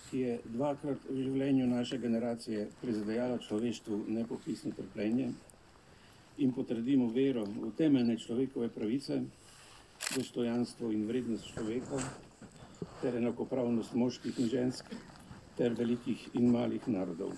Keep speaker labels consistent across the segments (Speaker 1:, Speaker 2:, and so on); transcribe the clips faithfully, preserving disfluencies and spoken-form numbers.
Speaker 1: ki je dvakrat v življenju naše generacije prizadejala človeštvu nepopisno trpljenje, in potrdimo vero v temeljne človekove pravice, dostojanstvo in vrednost človeka, ter enakopravnost moških in žensk, ter velikih in malih narodov.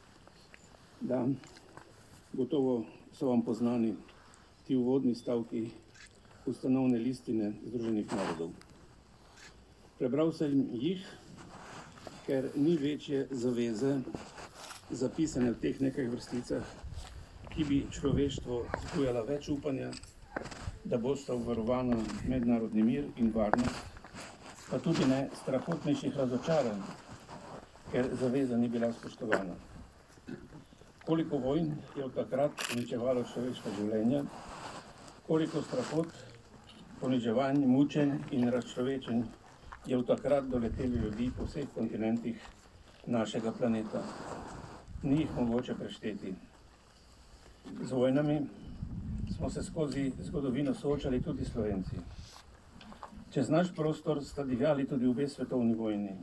Speaker 1: Da, gotovo so vam poznani ti uvodni stavki ustanovne listine Združenih narodov. Prebral sem jih, ker ni večje zaveze zapisane v teh nekaj vrsticah, ki bi človeštvo vzbujala več upanja, da bosta obvarovana mednarodni mir in varnost, pa tudi ne strahotnejših razočaranj, ker zaveza ni bila spoštovana. Koliko vojn je od takrat uničevalo človeška življenja, koliko strahot, poniževanj, mučenj in razčlovečenj je od takrat doleteli ljudi po vseh kontinentih našega planeta. Ni jih mogoče prešteti. Z vojnami smo se skozi zgodovino soočali tudi Slovenci. Čez naš prostor sta divjali tudi obe svetovni vojni.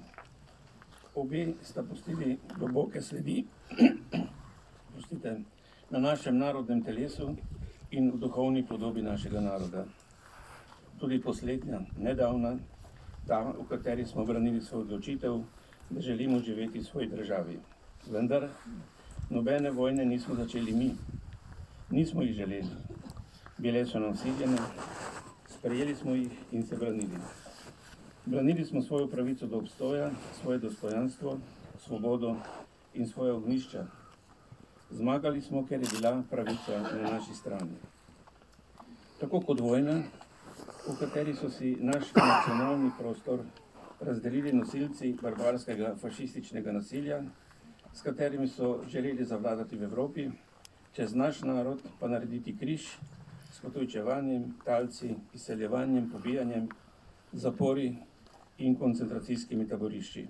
Speaker 1: Obe sta pustili globoke sledi prostite, na našem narodnem telesu in v duhovni podobi našega naroda. Tudi poslednja, nedavna, ta, v kateri smo branili svoj odločitev, da želimo živeti v svoji državi. Vendar nobene vojne nismo začeli mi. Nismo jih želeli. Bile so nam vsiljene, sprejeli smo jih in se branili. Branili smo svojo pravico do obstoja, svoje dostojanstvo, svobodo in svoje ognjišča. Zmagali smo, ker je bila pravica na naši strani. Tako kot vojna, v kateri so si naš nacionalni prostor razdelili nosilci barbarskega fašističnega nasilja, s katerimi so želeli zavladati v Evropi, čez naš narod pa narediti križ s potujčevanjem, talci, izseljevanjem, pobijanjem, zapori in koncentracijskimi taborišči.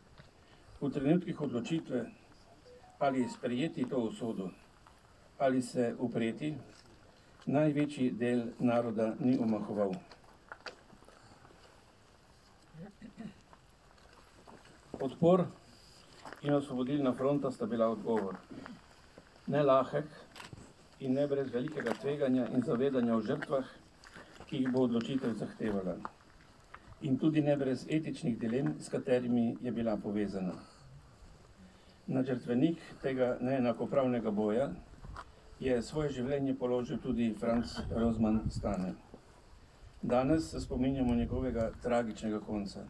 Speaker 1: V trenutkih odločitve, ali sprejeti to usodo, ali se upreti, največji del naroda ni omahoval. Odpor in osvobodilna fronta sta bila odgovor. Ne lahek in ne brez velikega tveganja in zavedanja o žrtvah, ki jih bo odločitev zahtevala. In tudi ne brez etičnih dilem, s katerimi je bila povezana. Na žrtvenik tega neenakopravnega boja je svoje življenje položil tudi Franz Rozman Stane. Danes se spominjamo njegovega tragičnega konca.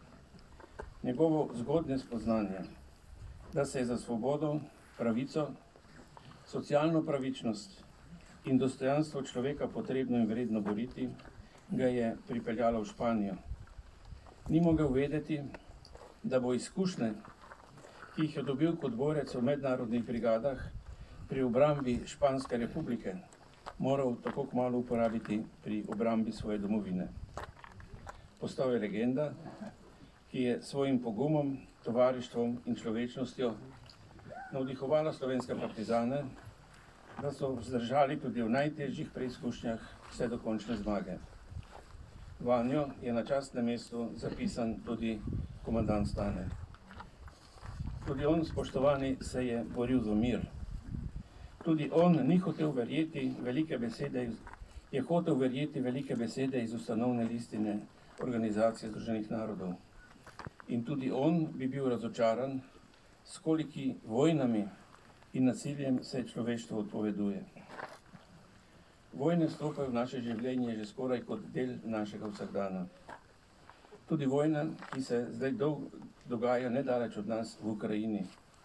Speaker 1: Njegovo zgodnje spoznanje, da se je za svobodo, pravico, socialno pravičnost in dostojanstvo človeka potrebno in vredno boriti, ga je pripeljalo v Španijo. Ni mogel vedeti, da bo izkušnje, ki jih je dobil kot borec v mednarodnih brigadah pri obrambi Španske republike, moral tako kmalu uporabiti pri obrambi svoje domovine. Postal je legenda, ki je svojim pogumom, tovarištvom in človečnostjo navdihovala slovenske partizane, da so vzdržali tudi v najtežjih preizkušnjah vse do končne zmage. Vanjo je na častnem mestu zapisan tudi komandant Stane. Tudi on, spoštovani, se je boril za mir. Tudi on ni hotel verjeti velike besede, je hotel verjeti velike besede iz ustanovne listine Organizacije Združenih narodov. In tudi on bi bil razočaran, s koliki vojnami in nasiljem se človeštvo odpoveduje. Vojne stopajo v naše življenje že skoraj kot del našega vsakdana. Tudi vojna, ki se zdaj dolgo dogaja nedaleč od nas v Ukrajini.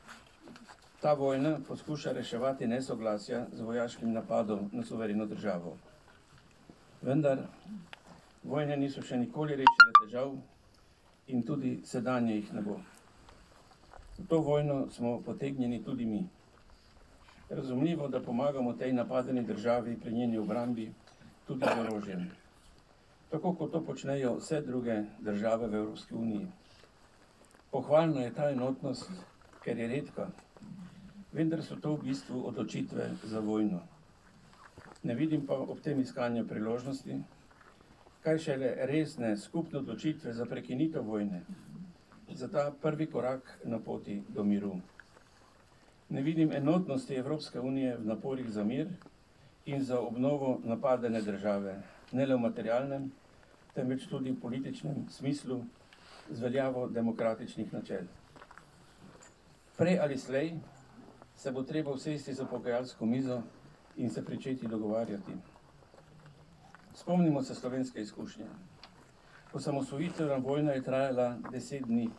Speaker 1: Ta vojna poskuša reševati nesoglasja z vojaškim napadom na suvereno državo. Vendar vojne niso še nikoli rešile težav in tudi sedanje jih ne bo. V to vojno smo potegnjeni tudi mi. Razumljivo, da pomagamo tej napadeni državi pri njeni obrambi tudi z orožjem. Tako kot to počnejo vse druge države v Evropski uniji. Pohvalna je ta enotnost, ker je redka, vendar so to v bistvu odločitve za vojno. Ne vidim pa ob tem iskanja priložnosti, kaj šele resne skupne odločitve za prekinitev vojne, za ta prvi korak na poti do miru. Ne vidim enotnosti Evropske unije v naporih za mir in za obnovo napadene države, ne le v materialnem, temveč tudi v političnem smislu z veljavo demokratičnih načel. Prej ali slej se bo treba usesti za pogajalsko mizo in se pričeti dogovarjati. Spomnimo se slovenske izkušnje. Osamosvojitvena vojna je trajala deset dni.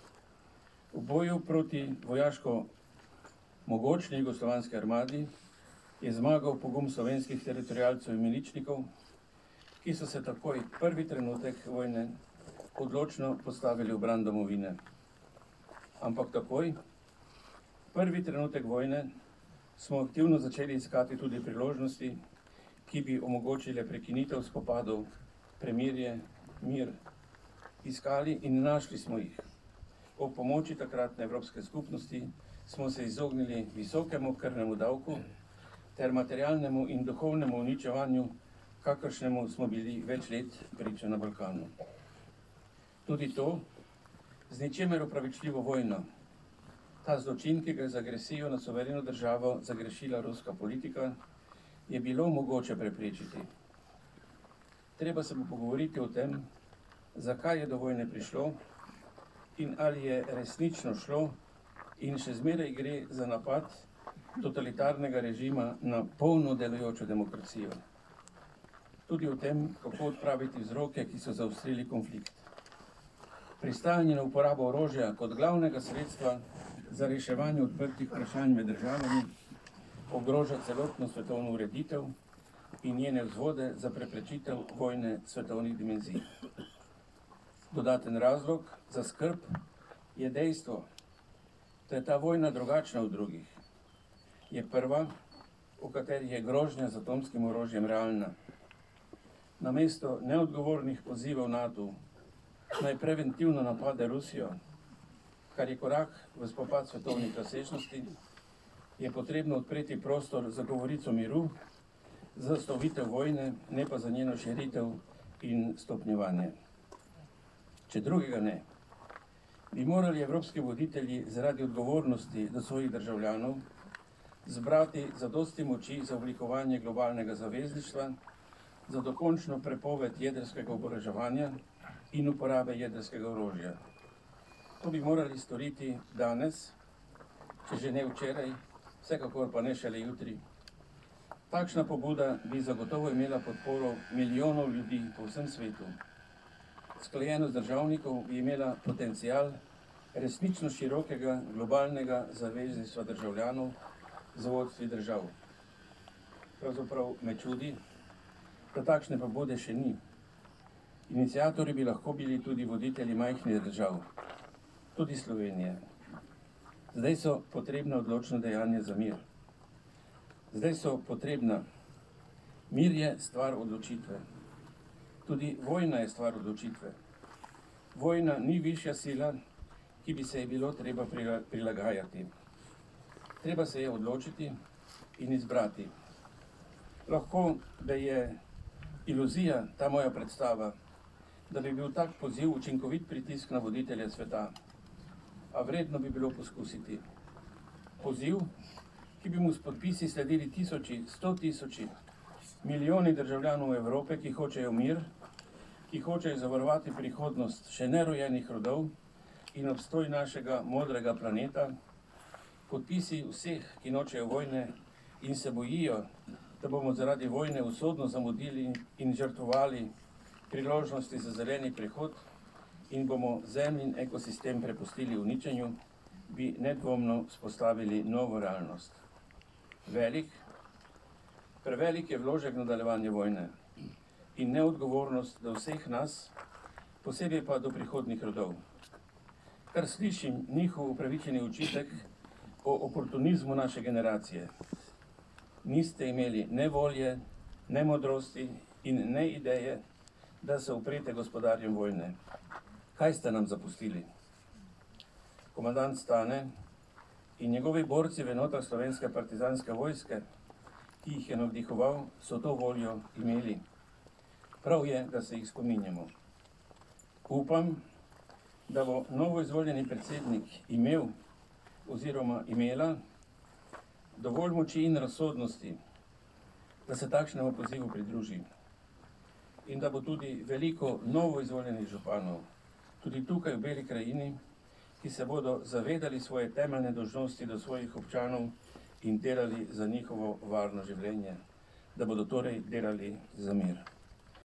Speaker 1: V boju proti vojaško mogočni jugoslovanski armadi je zmagal pogum slovenskih teritorialcev in miličnikov, ki so se takoj prvi trenutek vojne odločno postavili v bran domovine. Ampak takoj, prvi trenutek vojne, smo aktivno začeli iskati tudi priložnosti, ki bi omogočile prekinitev spopadov, premirje, mir. Iskali in našli smo jih. Ob pomoči takratne Evropske skupnosti smo se izognili visokemu krvnemu davku ter materialnemu in duhovnemu uničevanju, kakršnemu smo bili več let priča na Balkanu. Tudi to, z ničemer opravičljivo vojno, ta zločin, ki ga je z agresijo na suvereno državo zagrešila ruska politika, je bilo mogoče preprečiti. Treba se bo pogovoriti o tem, zakaj je do vojne prišlo in ali je resnično šlo in še zmeraj gre za napad totalitarnega režima na polno delujočo demokracijo. Tudi o tem, kako odpraviti vzroke, ki so zaostrili konflikt. Pristajanje na uporabo orožja kot glavnega sredstva za reševanje odprtih vprašanj med državami ogroža celotno svetovno ureditev in njene vzvode za preprečitev vojne svetovnih dimenzij. Dodaten razlog za skrb je dejstvo, da je ta vojna drugačna od drugih. Je prva, v kateri je grožnja z atomskim orožjem realna. Namesto neodgovornih pozivov NATO naj preventivno napade Rusijo, kar je korak v spopad svetovnih razsežnosti, je potrebno odpreti prostor za govorico miru, za zastavitev vojne, ne pa za njeno širitev in stopnjevanje. Če drugega ne, bi morali evropski voditelji zaradi odgovornosti do svojih državljanov zbrati zadosti moči za oblikovanje globalnega zavezništva, za dokončno prepoved jedrskega oboroževanja in uporabe jedrskega orožja. To bi morali storiti danes, če že ne včeraj, vsekakor pa ne šele jutri. Takšna pobuda bi zagotovo imela podporo milijonov ljudi po vsem svetu. Sklejenost državnikov bi imela potencial resnično širokega globalnega zavezništva državljanov za vodstvi držav. Pravzaprav me čudi, da takšne pobude še ni. Iniciatorji bi lahko bili tudi voditelji majhnih držav, tudi Slovenije. Zdaj so potrebna odločna dejanja za mir. Zdaj so potrebna. Mir je stvar odločitve. Tudi vojna je stvar odločitve. Vojna ni višja sila, ki bi se je bilo treba prilagajati. Treba se je odločiti in izbrati. Lahko, da je iluzija ta moja predstava, da bi bil tak poziv učinkovit pritisk na voditelje sveta, a vredno bi bilo poskusiti. Poziv, ki bi mu s podpisi sledili tisoči, sto tisoči, milijoni državljanov Evrope, ki hočejo mir, ki hočejo zavarovati prihodnost še nerojenih rodov in obstoj našega modrega planeta, podpisi vseh, ki nočejo vojne in se bojijo, da bomo zaradi vojne usodno zamudili in žrtvovali priložnosti za zeleni prehod in bomo zemljin ekosistem prepustili uničenju, bi nedvomno vzpostavili novo realnost. Velik, prevelik je vložek nadaljevanja vojne in neodgovornost do vseh nas, posebej pa do prihodnjih rodov. Kar slišim njihov upravičeni očitek o oportunizmu naše generacije. Niste imeli ne volje, ne modrosti in ne ideje, da se uprete gospodarjem vojne. Kaj ste nam zapustili? Komandant Stane in njegovi borci v enotah slovenske partizanske vojske, ki jih je navdihoval, so to voljo imeli. Prav je, da se jih spominjamo. Upam, da bo novo izvoljeni predsednik imel oziroma imela dovolj moči in razsodnosti, da se takšnemu pozivu pridruži. In da bo tudi veliko novo izvoljenih županov, tudi tukaj v Beli krajini, ki se bodo zavedali svoje temeljne dolžnosti do svojih občanov in delali za njihovo varno življenje, da bodo torej delali za mir.